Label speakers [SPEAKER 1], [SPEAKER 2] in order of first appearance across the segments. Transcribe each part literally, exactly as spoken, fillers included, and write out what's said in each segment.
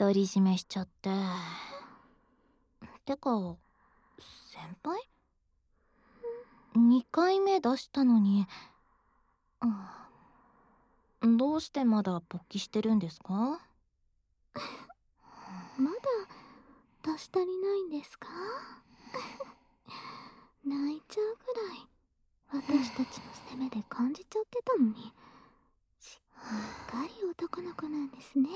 [SPEAKER 1] 独り占めしちゃって。てか先輩にかいめ出したのに、どうしてまだ勃起してるんですか？
[SPEAKER 2] まだ出し足りないんですか？泣いちゃうくらい私たちの攻めで感じちゃってたのに、しっかり男の子なんですね。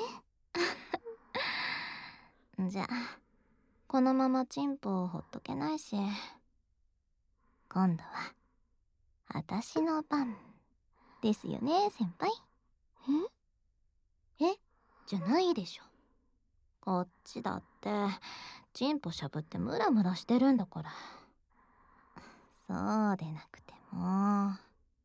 [SPEAKER 1] じゃあこのままチンポをほっとけないし、今度は私の番ですよね先輩。ええじゃないでしょ。こっちだってチンポしゃぶってムラムラしてるんだから。そうでなくても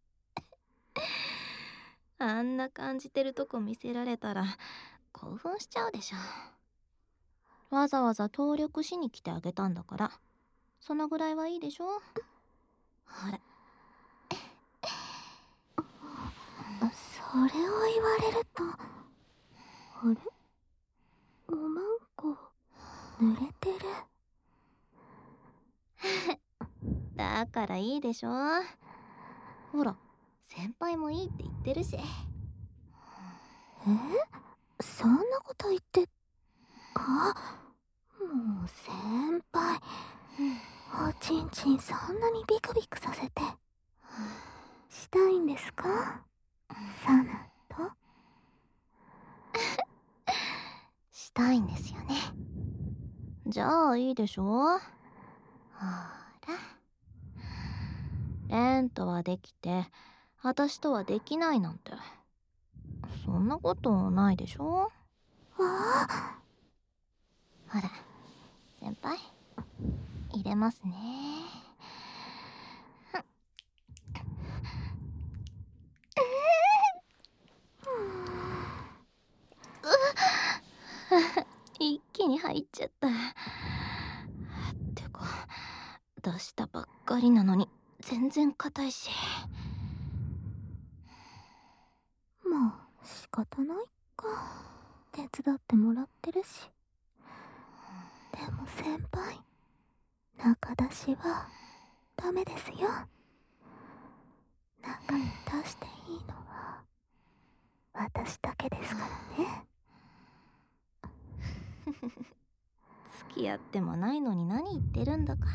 [SPEAKER 1] あんな感じてるとこ見せられたら興奮しちゃうでしょ。わざわざ協力しに来てあげたんだから、そのぐらいはいいでしょ。ほら
[SPEAKER 2] それを言われると、あれ、おまんこ濡れてる。
[SPEAKER 1] だからいいでしょ。ほら先輩もいいって言ってるし。
[SPEAKER 2] え、そんなこと言って。あ、もう先輩、おちんちんそんなにビクビクさせてしたいんですか？サナと
[SPEAKER 1] したいんですよね。じゃあいいでしょ。ほらレンとはできて私とはできないなんて、そんなことないでしょ。
[SPEAKER 2] ああ、
[SPEAKER 1] ほら先輩入れますね。一気に入っちゃった。ってか出したばっかりなのに全然硬いし。
[SPEAKER 2] まあ仕方ないか、手伝ってもらってるし。でも先輩、中出しはダメですよ。中に出していいのは私だけですからね。
[SPEAKER 1] 付き合ってもないのに何言ってるんだか。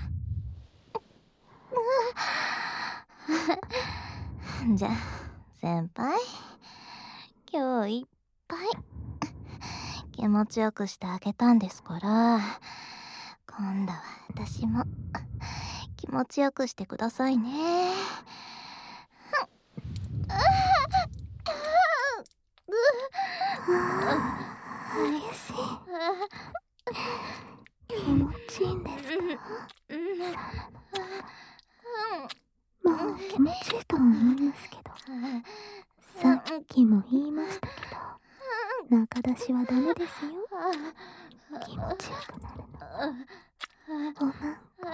[SPEAKER 1] じゃあ先輩、今日いっぱい気持ちよくしてあげたんですから、今度は私も気持ちよくしてくださいね。
[SPEAKER 2] 激しい。気持ちいいんですか？まあ気持ちいいとは思いますけど、さっきも言いましたけど、中出しはダメですよ。気持ちよくなるのはおまんこ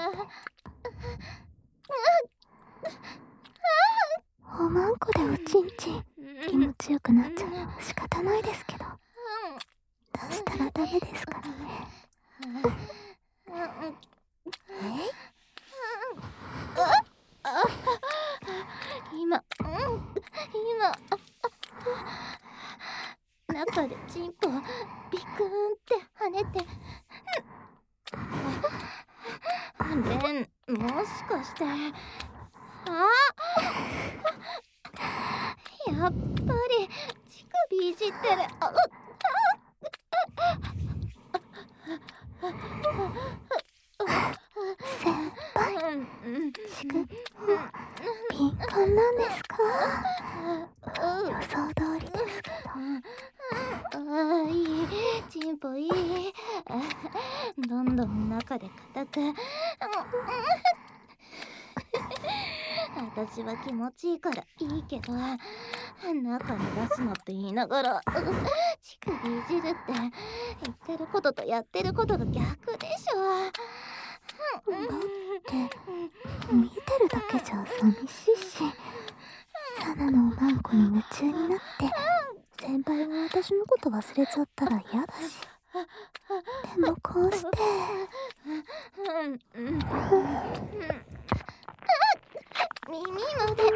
[SPEAKER 2] で。おまんこでおちんちん気持ちよくなっちゃうのは仕方ないですけど、出したらダメですからね。え？
[SPEAKER 1] 今今中でチンポをビクーンって跳ねて。レン、もしかして。あやっぱり乳首いじってる。あ
[SPEAKER 2] 先輩、乳首も敏感なんですか？予想通りですけど。
[SPEAKER 1] ああ、いい、チンポいい。どんどん中で硬く。私は気持ちいいからいいけど、中に出すのって言いながら乳首いじるって言ってることとやってることが逆でしょ。
[SPEAKER 2] だって見てるだけじゃ寂しいし、サナのおまんこに夢中になって先輩が私のこと忘れちゃったら嫌だし。 でもこうして
[SPEAKER 1] 耳まで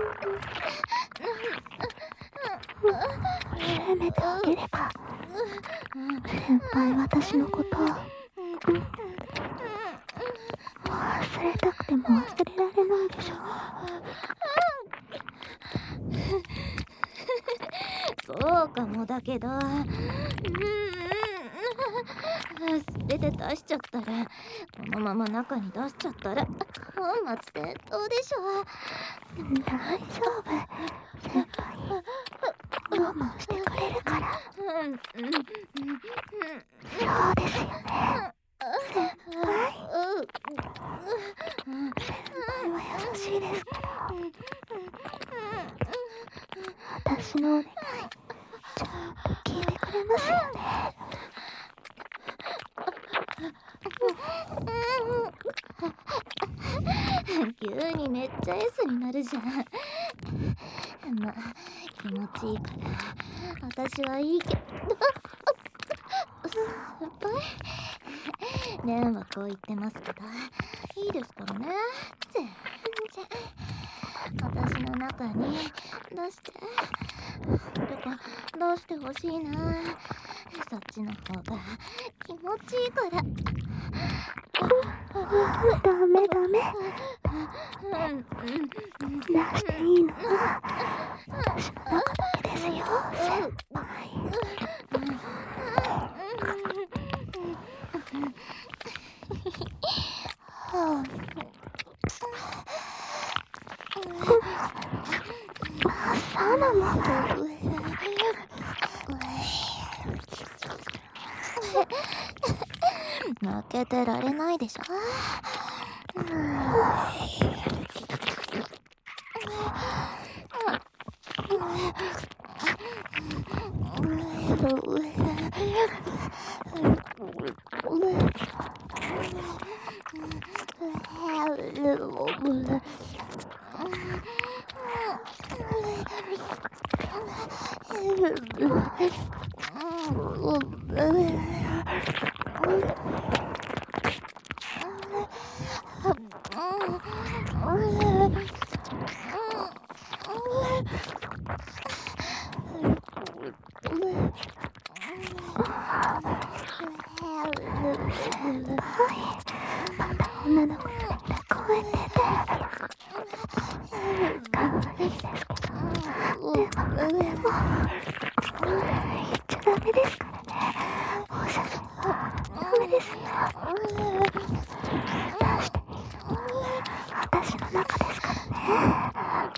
[SPEAKER 2] せめてあげれば先輩私のことを忘れたくても忘れられないでしょ。
[SPEAKER 1] そうかもだけど、うん、全て出しちゃったら、このまま中に出しちゃったら本末転倒でしょ。
[SPEAKER 2] 大丈夫、先輩我慢してくれるから。そうですよね、先輩。先輩は優しいですから。私のお願いちゃんと聞いてくれますよね。
[SPEAKER 1] 急にめっちゃ S になるじゃん。まあ気持ちいいから私はいいけど。先輩、レンはこう言ってますけどいいですからね。全然私の中に出しててか出してほしいな。そっちの方が気持ちいいから。
[SPEAKER 2] ダメダメ、出していいのは私の中だけですよ、先輩。サナも
[SPEAKER 1] 負けてられないでしょ。
[SPEAKER 2] 女の子でこうやっててかわいいですけど、でもでも言っちゃダメですからね。おしゃべりはダメですよ。私の中ですからね。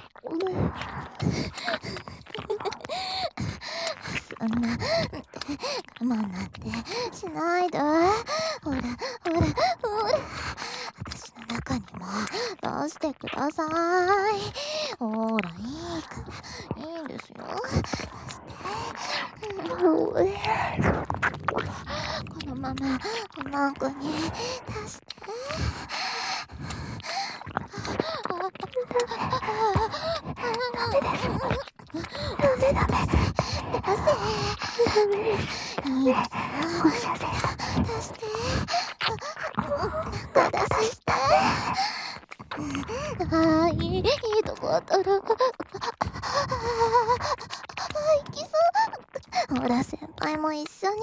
[SPEAKER 1] そんな我慢なんてしないで。ほらほらほら私の中にも出してください。ほらいいからいいんですよ。出してこのままこの子に出して。ダメです。ダメダメ。出せ。ダメです。いいですよ。おしゃせ出して。中出しして。ああ、いい、いいとこあったら。ああ、行きそう。ほら、先輩も一緒に。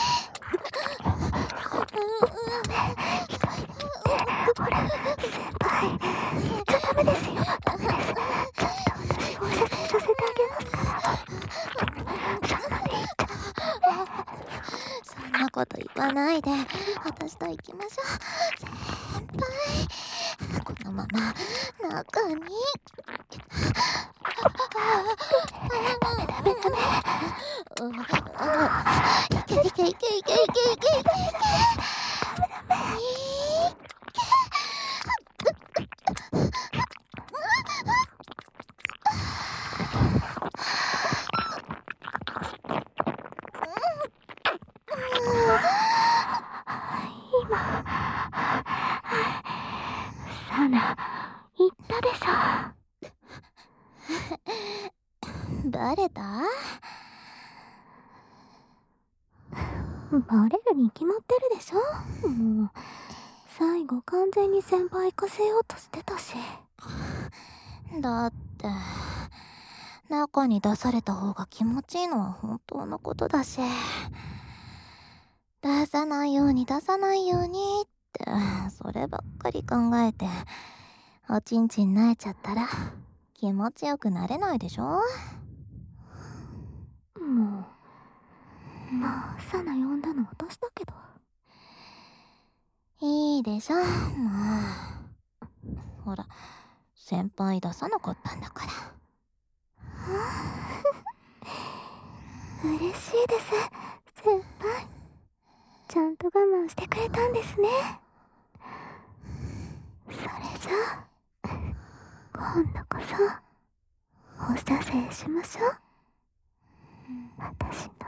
[SPEAKER 2] ほら、先輩。言っちゃダメですよ。ダメです。ちょっと私おしゃべりさせてあげますから。そんなでいいじゃん。
[SPEAKER 1] そんなこと言わないで私と行きましょう。先輩、このまま中に。
[SPEAKER 2] ダメダメダメ。
[SPEAKER 1] いけいけいけいけいけいけいけいけ。ダメダメ。
[SPEAKER 2] 今サナ言ったでしょ。
[SPEAKER 1] バレた？
[SPEAKER 2] もバレるに決まってるでしょ。もう最後完全に先輩行かせようとしてたし。
[SPEAKER 1] だって中に出された方が気持ちいいのは本当のことだし、出さないように出さないようにってそればっかり考えておちんちん萎えちゃったら気持ちよくなれないでしょ。も
[SPEAKER 2] うまあサナ呼んだの私だけど。
[SPEAKER 1] いいでしょ、もう。ほら先輩出さなかったんだから。
[SPEAKER 2] 嬉しいです先輩。ちゃんと我慢してくれたんですね。それじゃあ今度こそお射精しましょう。私の